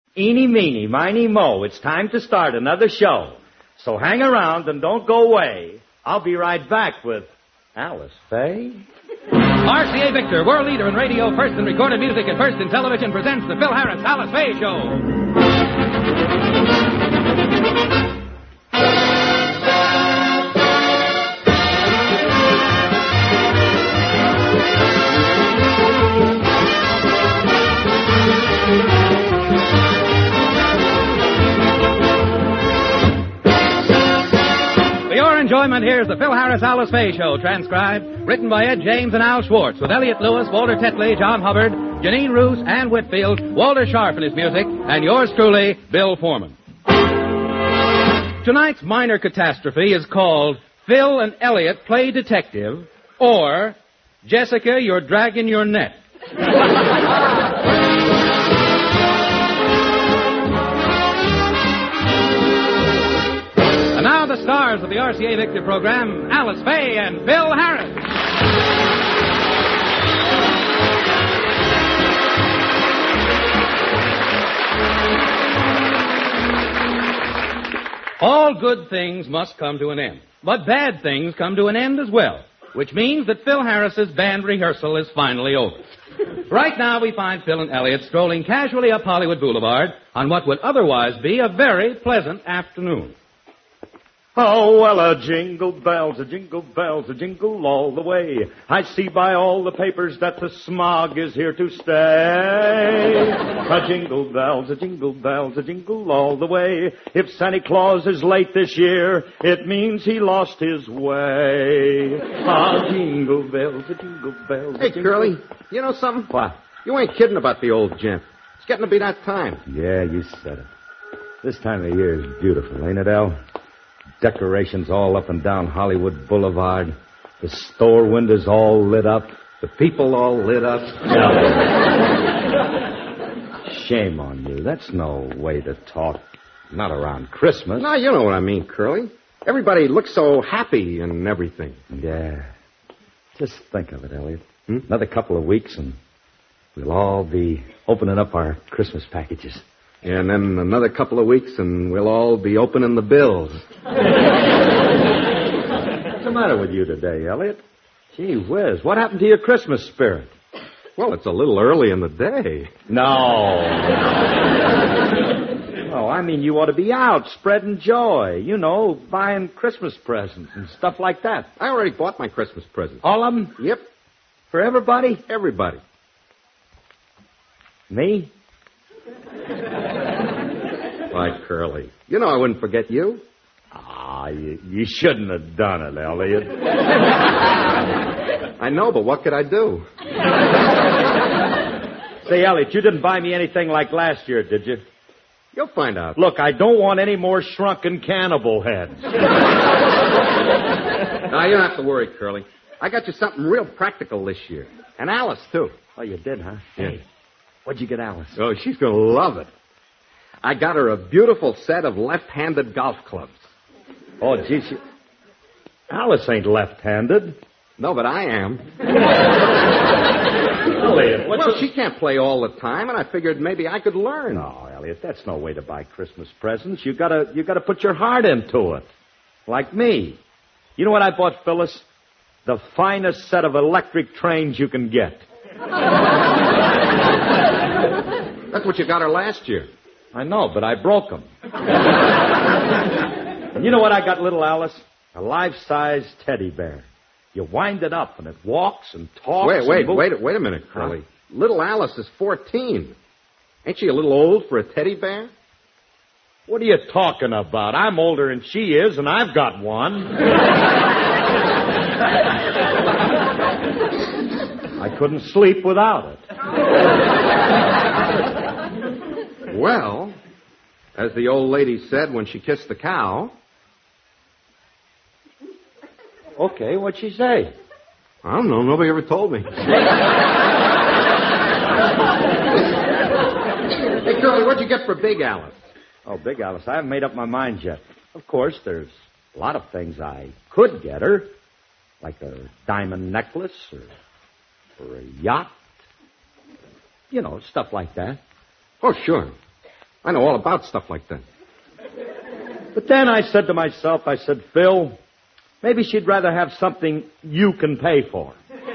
Eeny, meeny, miny, mo, it's time to start another show. So hang around and don't go away. I'll be right back with Alice Faye. RCA Victor, world leader in radio, first in recorded music and first in television, presents the Phil Harris Alice Faye Show. Enjoyment, here's the Phil Harris Alice Faye Show, transcribed, written by Ed James and Al Schwartz, with Elliot Lewis, Walter Tetley, John Hubbard, Janine Roos, Ann Whitfield, Walter Sharp in his music, and yours truly, Bill Foreman. Tonight's minor catastrophe is called Phil and Elliot Play Detective, or Jessica, You're Dragging Your Net. And now the stars of the RCA Victor program, Alice Faye and Phil Harris. All good things must come to an end, but bad things come to an end as well, which means that Phil Harris's band rehearsal is finally over. Right now we find Phil and Elliot strolling casually up Hollywood Boulevard on what would otherwise be a very pleasant afternoon. Oh, well, a jingle bells, a jingle all the way. I see by all the papers that the smog is here to stay. A jingle bells, a jingle all the way. If Santa Claus is late this year, it means he lost his way. A jingle bells, a jingle bells. Hey, Curly, you know something? What? You ain't kidding about the old gent. It's getting to be that time. Yeah, you said it. This time of year is beautiful, ain't it, Al? Decorations all up and down Hollywood Boulevard. The store windows all lit up. The people all lit up. Shame on you. That's no way to talk. Not around Christmas. No, you know what I mean, Curly. Everybody looks so happy and everything. Yeah. Just think of it, Elliot. Another couple of weeks and we'll all be opening up our Christmas packages. And then another couple of weeks and we'll all be opening the bills. What's the matter with you today, Elliot? Gee whiz, what happened to your Christmas spirit? Well, it's a little early in the day. No. No, I mean you ought to be out spreading joy. You know, buying Christmas presents and stuff like that. I already bought my Christmas presents. All of them? Yep. For everybody? Everybody. Me? Why, Curly, you know I wouldn't forget you. Ah, you shouldn't have done it, Elliot. I know, but what could I do? Say, Elliot, you didn't buy me anything like last year, did you? You'll find out. Look, I don't want any more shrunken cannibal heads. Now, you don't have to worry, Curly. I got you something real practical this year. And Alice, too. Oh, you did, huh? Yeah. What'd you get Alice? Oh, she's going to love it. I got her a beautiful set of left-handed golf clubs. Oh, gee, Alice ain't left-handed. No, but I am. Elliot, well, she can't play all the time, and I figured maybe I could learn. No, Elliot, that's no way to buy Christmas presents. You gotta put your heart into it. Like me. You know what I bought Phyllis? The finest set of electric trains you can get. That's what you got her last year. I know, but I broke them. And you know what I got little Alice? A life-size teddy bear. You wind it up, and it walks and talks. Wait a minute, Curly. Huh? Little Alice is 14. Ain't she a little old for a teddy bear? What are you talking about? I'm older than she is, and I've got one. I couldn't sleep without it. Well, as the old lady said when she kissed the cow. Okay, what'd she say? I don't know. Nobody ever told me. Hey, Curly, what'd you get for Big Alice? Oh, Big Alice, I haven't made up my mind yet. Of course, there's a lot of things I could get her, like a diamond necklace or a yacht. You know, stuff like that. Oh, sure. I know all about stuff like that. But then I said to myself, Phil, maybe she'd rather have something you can pay for.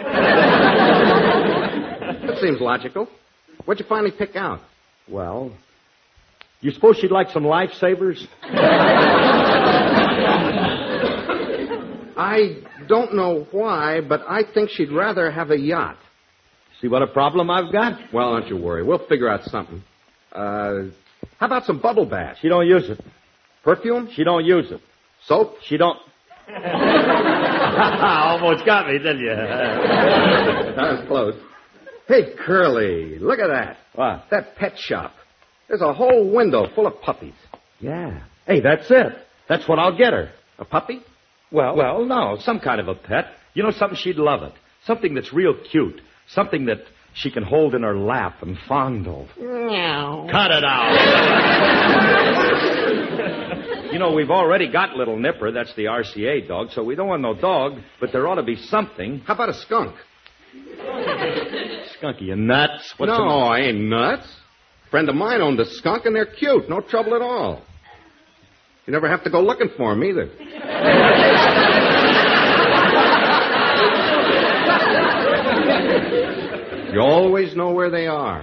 That seems logical. What'd you finally pick out? Well, you suppose she'd like some lifesavers? I don't know why, but I think she'd rather have a yacht. See what a problem I've got? Well, don't you worry. We'll figure out something. How about some bubble bath? She don't use it. Perfume? She don't use it. Soap? She don't... Almost got me, didn't you? That was close. Hey, Curly, look at that. What? That pet shop. There's a whole window full of puppies. Yeah. Hey, that's it. That's what I'll get her. A puppy? Well, no, some kind of a pet. You know, something she'd love it. Something that's real cute. Something that she can hold in her lap and fondle. Meow. Cut it out. You know, we've already got Little Nipper. That's the RCA dog, so we don't want no dog, but there ought to be something. How about a skunk? Skunky, you nuts? What's no, the... I ain't nuts. A friend of mine owned a skunk, and they're cute. No trouble at all. You never have to go looking for them, either. You always know where they are.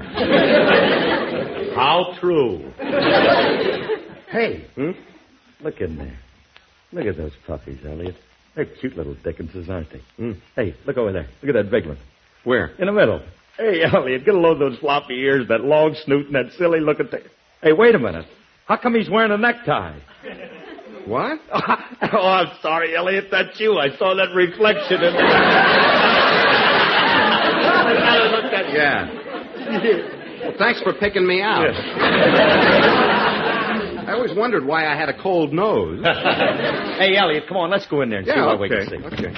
How true. Hey. Look in there. Look at those puppies, Elliot. They're cute little Dickenses, aren't they? Hey, look over there. Look at that big one. Where? In the middle. Hey, Elliot, get a load of those floppy ears, that long snoot, and that silly-looking thing. Hey, wait a minute. How come he's wearing a necktie? What? Oh, I'm sorry, Elliot. That's you. I saw that reflection in the... Yeah. Well, thanks for picking me out. Yes. I always wondered why I had a cold nose. Hey, Elliot, come on. Let's go in there and see what we can see. Okay.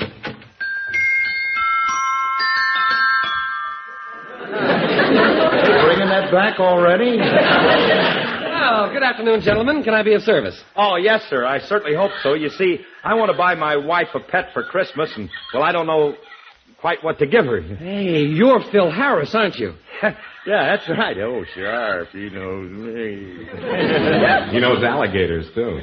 Bringing that back already? Oh, good afternoon, gentlemen. Can I be of service? Oh, yes, sir. I certainly hope so. You see, I want to buy my wife a pet for Christmas, and, well, I don't know quite what to give her. Hey, you're Phil Harris, aren't you? Yeah, that's right. Oh, sharp. He knows me. He knows alligators, too.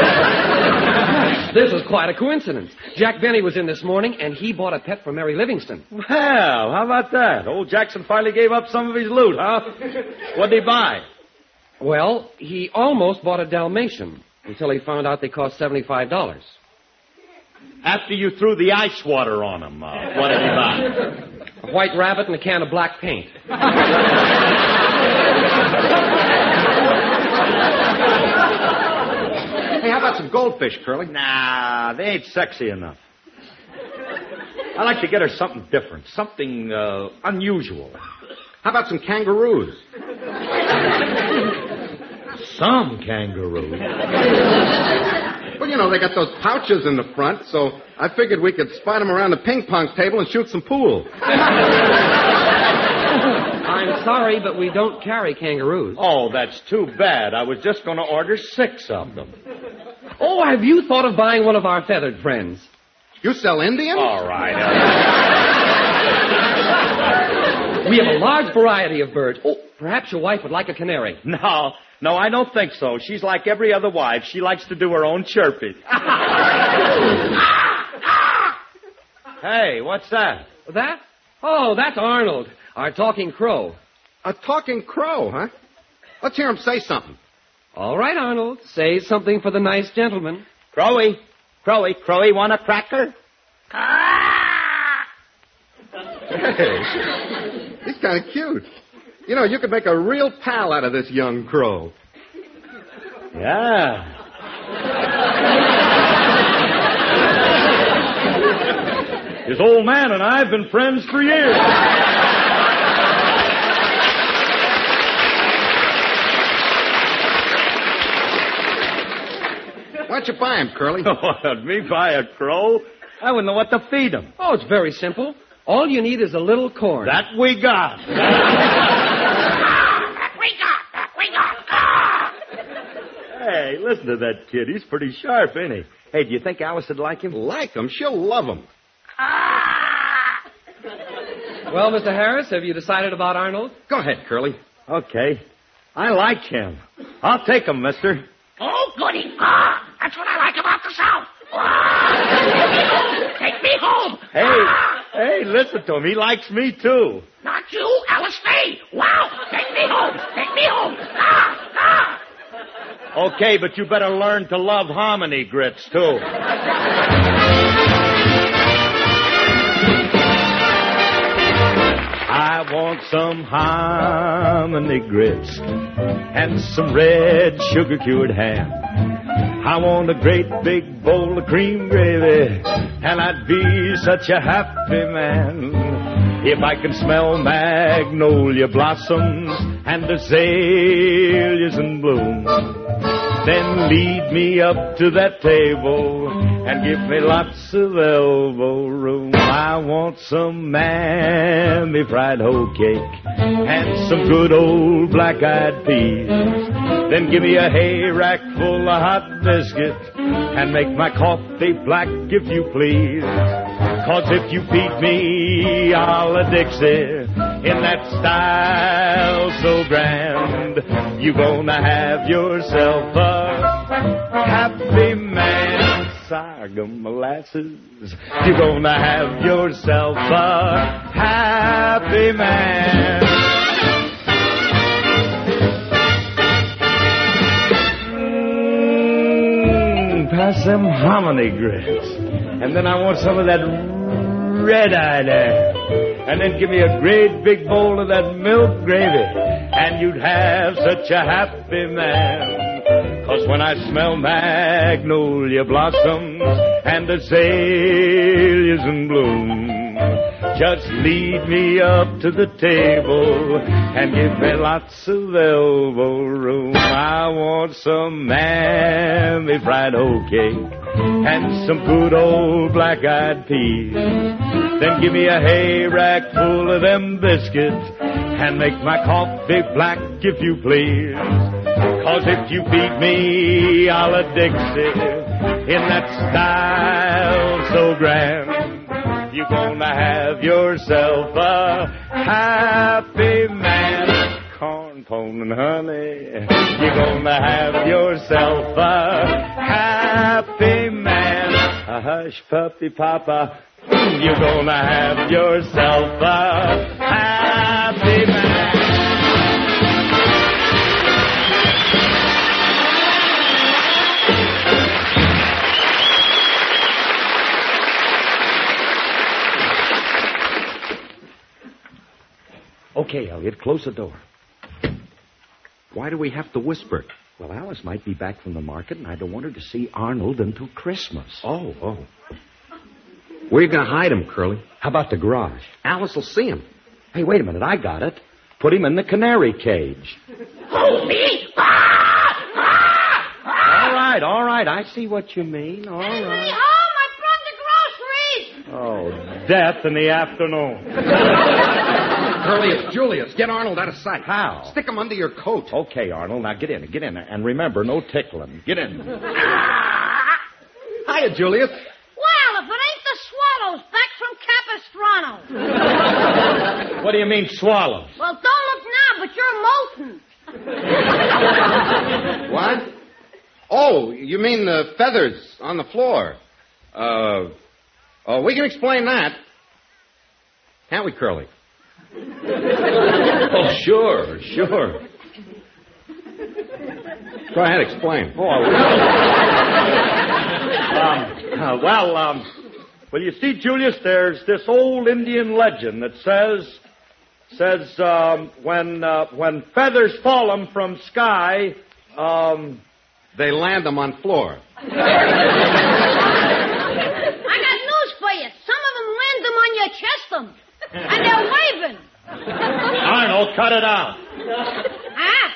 This is quite a coincidence. Jack Benny was in this morning, and he bought a pet for Mary Livingston. Well, how about that? Old Jackson finally gave up some of his loot, huh? What'd he buy? Well, he almost bought a Dalmatian until he found out they cost $75. After you threw the ice water on him, what did he buy? A white rabbit and a can of black paint. Hey, how about some goldfish, Curly? Nah, they ain't sexy enough. I like to get her something different, something unusual. How about some kangaroos? Some kangaroo. Well, you know, they got those pouches in the front, so I figured we could spot them around the ping pong table and shoot some pool. I'm sorry, but we don't carry kangaroos. Oh, that's too bad. I was just going to order 6 of them. Oh, have you thought of buying one of our feathered friends? You sell Indians? All right. We have a large variety of birds. Oh, perhaps your wife would like a canary. No, I don't think so. She's like every other wife. She likes to do her own chirping. Hey, what's that? That? Oh, that's Arnold, our talking crow. A talking crow, huh? Let's hear him say something. All right, Arnold. Say something for the nice gentleman. Crowy, want a cracker? Hey, he's kind of cute. You know, you could make a real pal out of this young crow. Yeah. This old man and I have been friends for years. Why'd you buy him, Curly? What, me buy a crow? I wouldn't know what to feed him. Oh, it's very simple. All you need is a little corn. That we got. Hey, listen to that kid. He's pretty sharp, ain't he? Hey, do you think Alice would like him? Like him? She'll love him. Well, Mr. Harris, have you decided about Arnold? Go ahead, Curly. Okay. I like him. I'll take him, mister. Oh, goody. That's what I like about the South. Take me home. Hey, listen to him. He likes me, too. Not you, Alice Faye. Wow. Take me home. Take me home. Okay, but you better learn to love hominy grits, too. I want some hominy grits and some red sugar-cured ham. I want a great big bowl of cream gravy, and I'd be such a happy man if I could smell magnolia blossoms and azaleas in bloom. Then lead me up to that table and give me lots of elbow room. I want some mammy fried hoe cake and some good old black-eyed peas. Then give me a hay rack full of hot biscuit and make my coffee black if you please. 'Cause if you feed me a la Dixie in that style so grand, you're gonna have yourself a happy man. Sorghum molasses, you're gonna have yourself a happy man. Pass them hominy grits. And then I want some of that red-eye there. And then give me a great big bowl of that milk gravy. And you'd have such a happy man. 'Cause when I smell magnolia blossoms and azaleas in bloom, just lead me up to the table and give me lots of elbow room. I want some mammy fried hoe cake and some good old black-eyed peas. Then give me a hay rack full of them biscuits and make my coffee black if you please. 'Cause if you feed me a la Dixie in that style so grand, you're gonna have yourself a happy man. Corn, pone, and honey, you're gonna have yourself a happy man. A hush, puppy, papa, you're gonna have yourself a happy man. Okay, Elliot, close the door. Why do we have to whisper? Well, Alice might be back from the market, and I don't want her to see Arnold until Christmas. Oh. Where you going to hide him, Curly? How about the garage? Alice will see him. Hey, wait a minute. I got it. Put him in the canary cage. Oh, me? All right. I see what you mean. All Anybody right. home? I brought the groceries. Oh, death in the afternoon. Curly, it's Julius. Get Arnold out of sight. How? Stick him under your coat. Okay, Arnold. Now get in. And remember, no tickling. Get in. Hiya, Julius. Well, if it ain't the swallows back from Capistrano. What do you mean, swallows? Well, don't look now, but you're molten. What? Oh, you mean the feathers on the floor. We can explain that. Can't we, Curly? Oh, sure. Go ahead, explain. Well, you see, Julius, there's this old Indian legend that says when feathers fall 'em from sky, They land them on floor. I got news for you. Some of them land them on your chestum. And they're waving. Arnold, cut it out. Ah,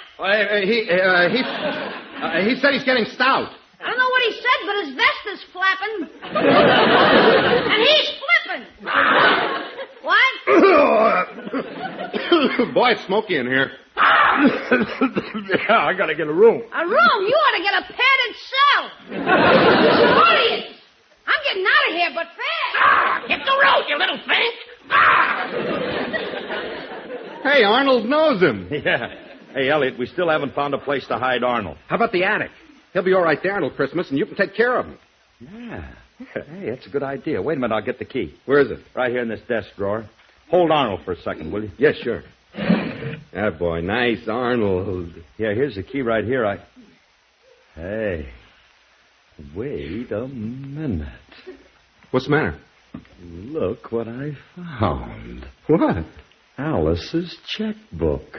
He said he's getting stout. I don't know what he said, but his vest is flapping. And he's flipping. What? Boy, it's smoky in here. Yeah, I gotta get a room. A room? You ought to get a padded cell. Idiots. I'm getting out of here, but fast. Hit the road, you little fink. Hey, Arnold knows him. Yeah. Hey, Elliot, we still haven't found a place to hide Arnold. How about the attic? He'll be all right there until Christmas, and you can take care of him. Yeah. Hey, that's a good idea. Wait a minute, I'll get the key. Where is it? Right here in this desk drawer. Hold Arnold for a second, will you? Yes, sure. That boy, nice Arnold. Yeah, here's the key right here. Hey, wait a minute. What's the matter? Look what I found. What? Alice's checkbook.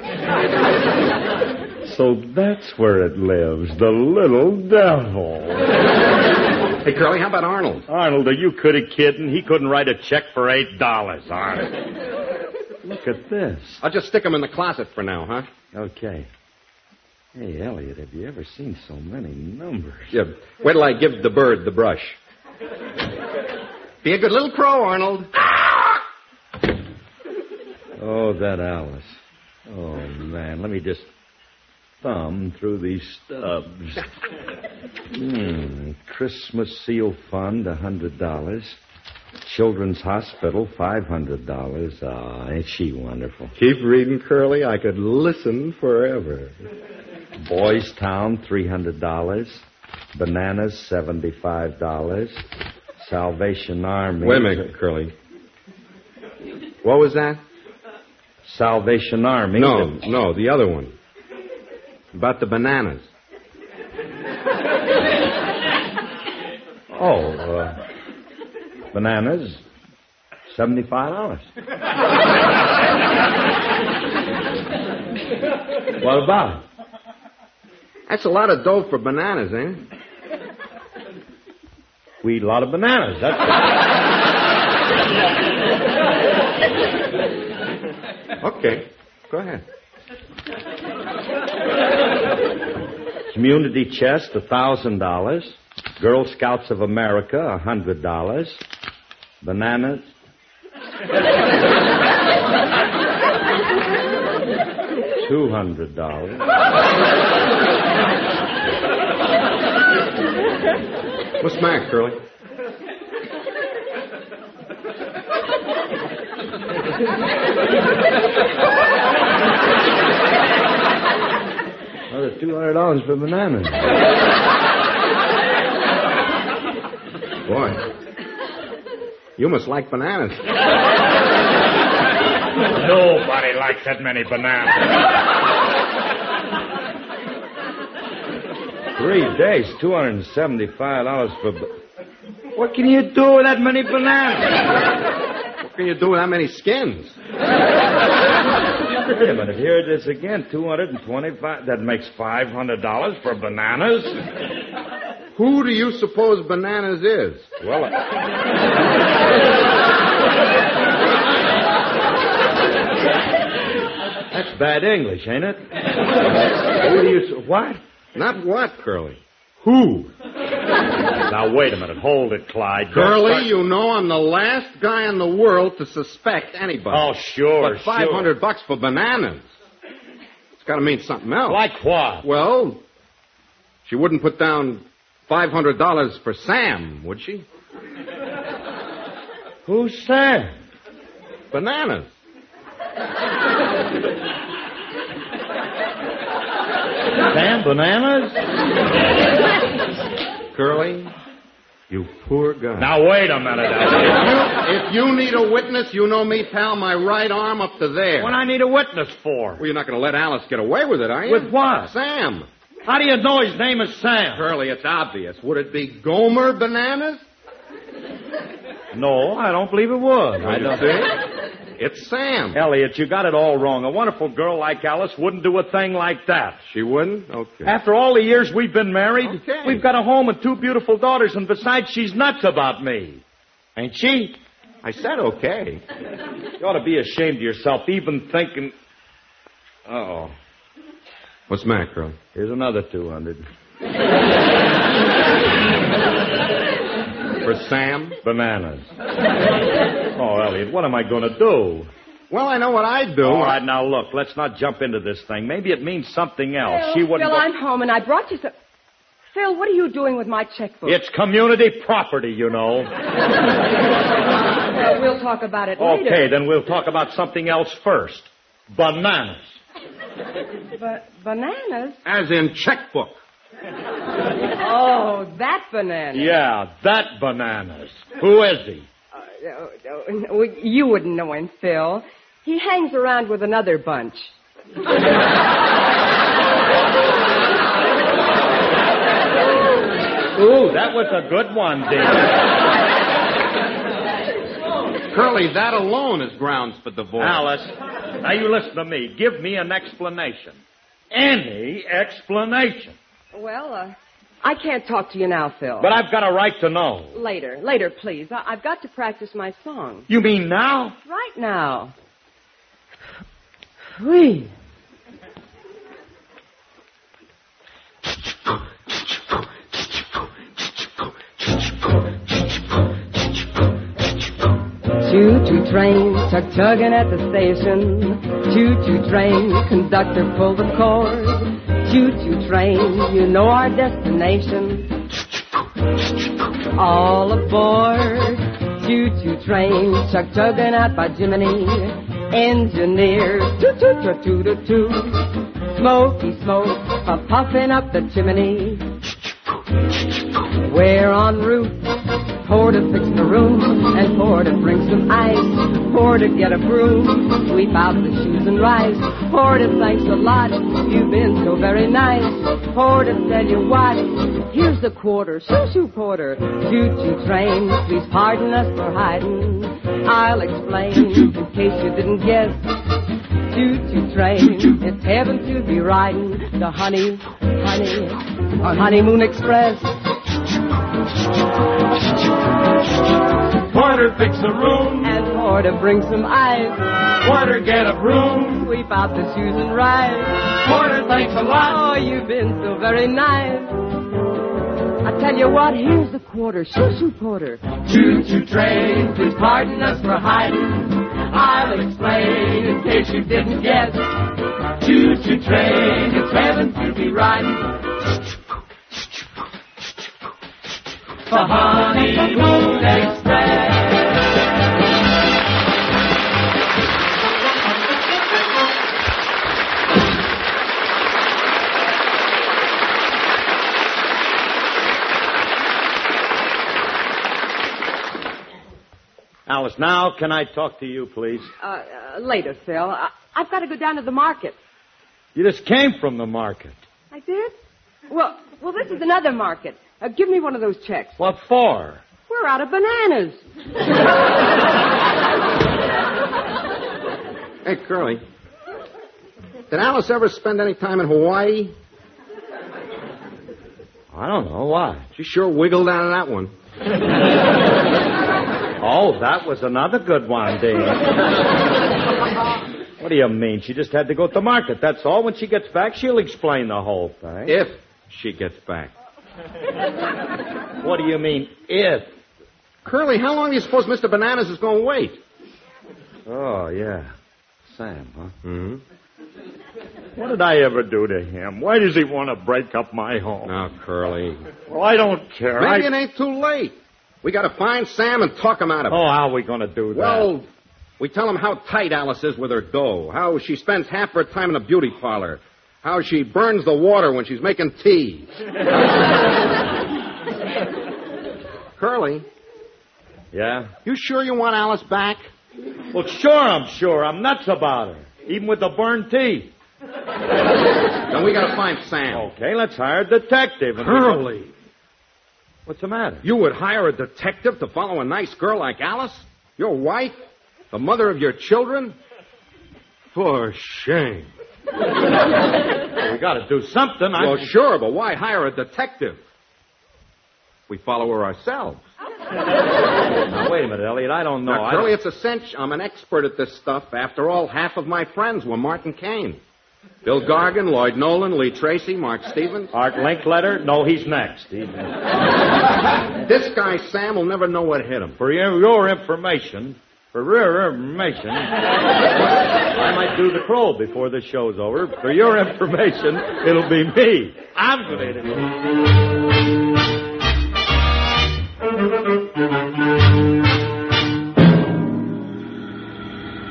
So that's where it lives, the little devil. Hey, Curly, how about Arnold? Arnold, are you kidding? He couldn't write a check for $8, Arnold. Look at this. I'll just stick him in the closet for now, huh? Okay. Hey, Elliot, have you ever seen so many numbers? Yeah. Wait till I give the bird the brush. Be a good little crow, Arnold. Oh, that Alice. Oh, man, let me just thumb through these stubs. Christmas Seal Fund, $100. Children's Hospital, $500. Oh, ain't she wonderful? Keep reading, Curly. I could listen forever. Boys Town, $300. Bananas, $75. Salvation Army. Wait a minute, Curly. What was that? Salvation Army. No, the other one. About the bananas. Bananas, $75. What about it? That's a lot of dough for bananas, ain't it? We eat a lot of bananas. That's Okay, go ahead. Community Chest, $1,000. Girl Scouts of America, $100. Bananas. $200. What's the matter, Curly? Another $200 for bananas. Boy, you must like bananas. Nobody likes that many bananas. 3 days, $275 for... What can you do with that many bananas? What can you do with that many skins? Wait a minute, here it is again, $225. That makes $500 for bananas. Who do you suppose bananas is? Well, that's bad English, ain't it? Who do you... What? Not what, Curly? Who? Now, wait a minute. Hold it, Clyde. Curly, you know I'm the last guy in the world to suspect anybody. Oh, sure, But $500 for bananas. It's got to mean something else. Like what? Well, she wouldn't put down $500 for Sam, would she? Who's Sam? Bananas. Sam Bananas? Curly, you poor guy. Now, wait a minute. If you need a witness, you know me, pal, my right arm up to there. What I need a witness for? Well, you're not going to let Alice get away with it, are you? With what? Sam. How do you know his name is Sam? Curly, it's obvious. Would it be Gomer Bananas? No, I don't believe it would. I don't think. It's Sam. Elliot, you got it all wrong. A wonderful girl like Alice wouldn't do a thing like that. She wouldn't? Okay. After all the years we've been married, Okay. we've got a home and 2 beautiful daughters, and besides, she's nuts about me. Ain't she? I said okay. You ought to be ashamed of yourself, even thinking... Uh-oh. What's the matter, Curly? Here's another 200. For Sam? Bananas. Oh, Elliot, what am I going to do? Well, I know what I'd do. All right, now look, let's not jump into this thing. Maybe it means something else. Phil, She wouldn't. Phil, I'm home, and I brought you some... Phil, what are you doing with my checkbook? It's community property, you know. Well, we'll talk about it later. Okay, then we'll talk about something else first. Bananas. Bananas? As in checkbook. Oh, that banana. Yeah, that Bananas. Who is he? You wouldn't know him, Phil. He hangs around with another bunch. Ooh, that was a good one, Dean. Curly, that alone is grounds for divorce. Alice, now you listen to me. Give me an explanation. Any explanation. Well, I can't talk to you now, Phil. But I've got a right to know. Later, please. I've got to practice my song. You mean now? Right now. Whee! Choo-choo train, chug-chugging at the station. Choo-choo train, conductor pull the cord. Choo-choo train, you know our destination. All aboard. Choo-choo train, chug-chugging out by Jiminy. Engineer, toot-toot-toot-toot-toot. Smoky smoke, puffing up the chimney. We're en route. Porter fix the room, and Porter bring some ice. Porter get a broom, sweep out the shoes and rice. Porter, thanks a lot, you've been so very nice. Porter, tell you what, here's the quarter. Shoo-shoo, Porter. Choo-choo train, please pardon us for hiding. I'll explain, in case you didn't guess. Choo-choo train, it's heaven to be riding. The honeymoon express. Porter, fix the room. And Porter, bring some ice. Porter, get a broom. Sweep out the shoes and rise. Porter, thanks a lot. Oh, you've been so very nice. I tell you what, here's the quarter. Shoo-shoo, Porter. Choo-choo train, please pardon us for hiding. I'll explain in case you didn't guess. Choo-choo train, it's heaven to be riding. The honeymoon express. Alice, now can I talk to you, please? Later, Phil. I've got to go down to the market. You just came from the market. I did? Well, this is another market. Give me one of those checks. What for? We're out of bananas. Hey, Curly. Did Alice ever spend any time in Hawaii? I don't know. Why? She sure wiggled out of that one. Oh, that was another good one, Dave. What do you mean? She just had to go to the market. That's all. When she gets back, she'll explain the whole thing. If she gets back. What do you mean, if? Curly, how long do you suppose Mr. Bananas is going to wait? Oh, yeah. Sam, huh? Mm-hmm. What did I ever do to him? Why does he want to break up my home? Now, Curly. Well, I don't care. Maybe it ain't too late. We got to find Sam and talk him out of it. Oh, how are we going to do that? Well, we tell him how tight Alice is with her dough, how she spends half her time in the beauty parlor, how she burns the water when she's making tea. Curly. Yeah? You sure you want Alice back? Well, sure I'm sure. I'm nuts about her. Even with the burned tea. Then we got to find Sam. Okay, let's hire a detective. Curly. What's the matter? You would hire a detective to follow a nice girl like Alice? Your wife? The mother of your children? For shame. Well, we got to do something. Well, sure, but why hire a detective? We follow her ourselves. Now, wait a minute, Elliot. I don't know. Now, Curly, it's a cinch. I'm an expert at this stuff. After all, half of my friends were Martin Kane. Bill Gargan, Lloyd Nolan, Lee Tracy, Mark Stevens. Art Linkletter? No, he's next. This guy, Sam, will never know what hit him. For your information, I might do the Crow before the show's over. For your information, it'll be me. I'm going to...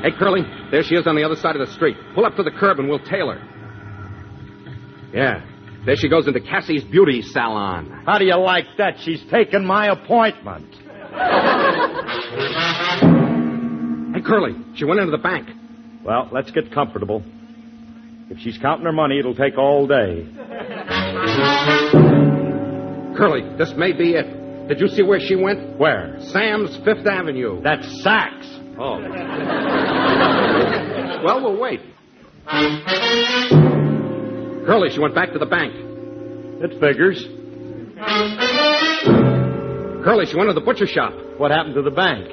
Hey, Curly, there she is on the other side of the street. Pull up to the curb and we'll tail her. Yeah, there she goes into Cassie's beauty salon. How do you like that? She's taken my appointment. Hey, Curly, she went into the bank. Well, let's get comfortable. If she's counting her money, it'll take all day. Curly, this may be it. Did you see where she went? Where? Sam's Fifth Avenue. That's Saks. Oh. Well, we'll wait. Curly, she went back to the bank. It figures. Curly, she went to the butcher shop. What happened to the bank?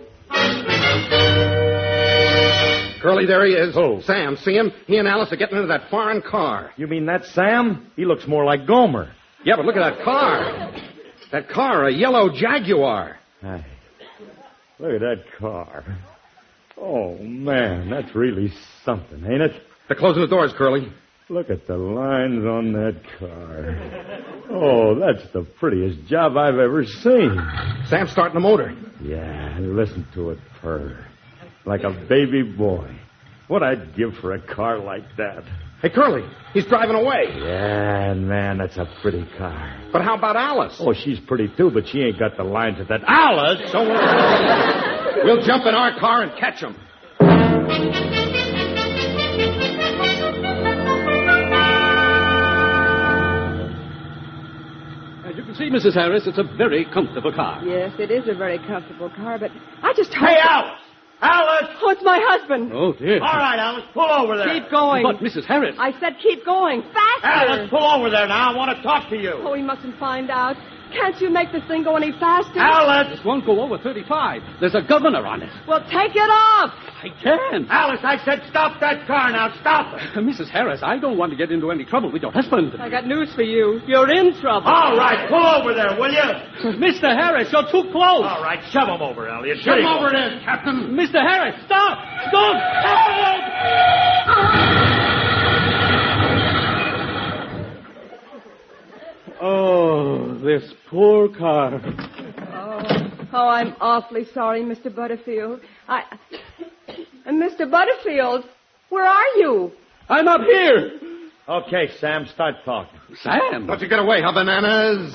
Curly, there he is. Who? Sam, see him? He and Alice are getting into that foreign car. You mean that's Sam? He looks more like Gomer. Yeah, but look at that car. That car, a yellow Jaguar. Hey, look at that car. Oh, man, that's really something, ain't it? They're closing the doors, Curly. Look at the lines on that car. Oh, that's the prettiest job I've ever seen. Sam's starting the motor. Yeah, listen to it purr. Like a baby boy. What I'd give for a car like that. Hey, Curly, he's driving away. Yeah, man, that's a pretty car. But how about Alice? Oh, she's pretty too, but she ain't got the lines of that. Alice! Don't worry. We'll jump in our car and catch him. As you can see, Mrs. Harris, it's a very comfortable car. Yes, it is a very comfortable car, but I just hope... Hey, Alice! Alice! Oh, it's my husband. Oh, dear. All right, Alice, pull over there. Keep going. But, Mrs. Harris... I said keep going. Faster. Alice, pull over there now. I want to talk to you. Oh, he mustn't find out. Can't you make this thing go any faster? Alice! This won't go over 35. There's a governor on it. Well, take it off. I can. Alice, I said stop that car now. Stop it. Mrs. Harris, I don't want to get into any trouble with your husband. I got news for you. You're in trouble. All right, pull over there, will you? Mr. Harris, you're too close. All right, shove him over, Elliot. Shove him over there, Captain. Mr. Harris, stop. Stop. Oh, this poor car. Oh, I'm awfully sorry, Mr. Butterfield. Mr. Butterfield, where are you? I'm up here. Okay, Sam, start talking. Sam? Don't you get away, huh, bananas?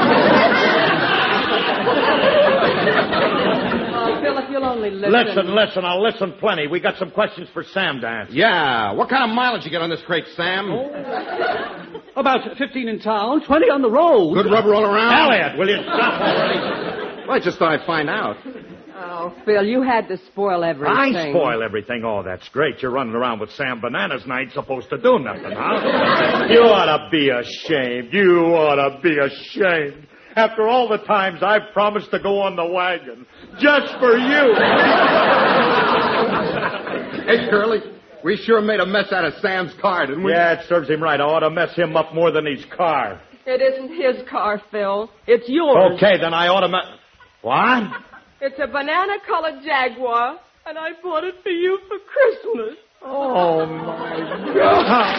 Oh, Phil, if you'll only listen. Listen, I'll listen plenty. We got some questions for Sam to answer. Yeah. What kind of mileage you get on this crate, Sam? About 15 in town, 20 on the road. Good rubber all around? Elliot, will you stop already? Well, I just thought I'd find out. Oh, Phil, you had to spoil everything. I spoil everything. Oh, that's great. You're running around with Sam Bananas and I ain't supposed to do nothing, huh? You ought to be ashamed. You ought to be ashamed. After all the times I've promised to go on the wagon. Just for you. Hey, Curly, we sure made a mess out of Sam's car, didn't we? Yeah, it serves him right. I ought to mess him up more than his car. It isn't his car, Phil. It's yours. Okay, then I ought to mess... What? It's a banana-colored Jaguar, and I bought it for you for Christmas. Oh, my God.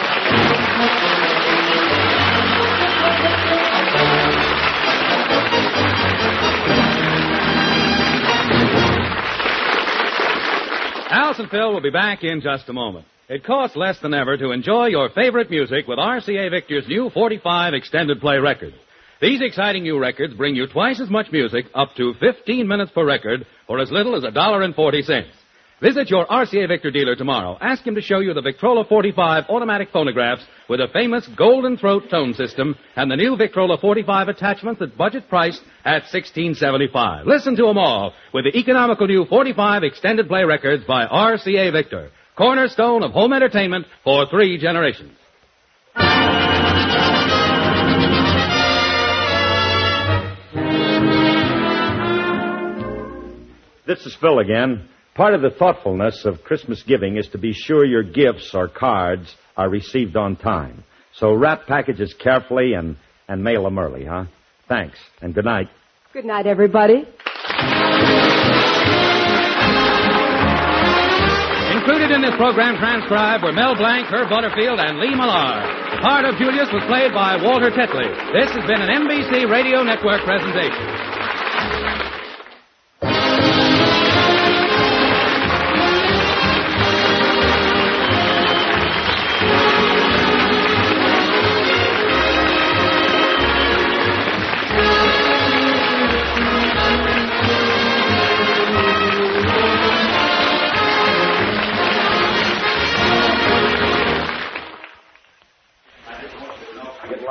Alice and Phil will be back in just a moment. It costs less than ever to enjoy your favorite music with RCA Victor's new 45 extended play records. These exciting new records bring you twice as much music, up to 15 minutes per record, for as little as $1.40. Visit your RCA Victor dealer tomorrow. Ask him to show you the Victrola 45 automatic phonographs with a famous golden throat tone system and the new Victrola 45 attachments at budget price at $16.75. Listen to them all with the economical new 45 extended play records by RCA Victor, cornerstone of home entertainment for 3 generations. This is Phil again. Part of the thoughtfulness of Christmas giving is to be sure your gifts or cards are received on time. So wrap packages carefully and mail them early, huh? Thanks, and good night. Good night, everybody. Included in this program transcribed were Mel Blanc, Herb Butterfield, and Lee Millar. The part of Julius was played by Walter Tetley. This has been an NBC Radio Network presentation.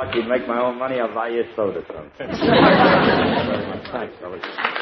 lucky to make my own money, I'll buy you a soda sometime. Thanks, fellas.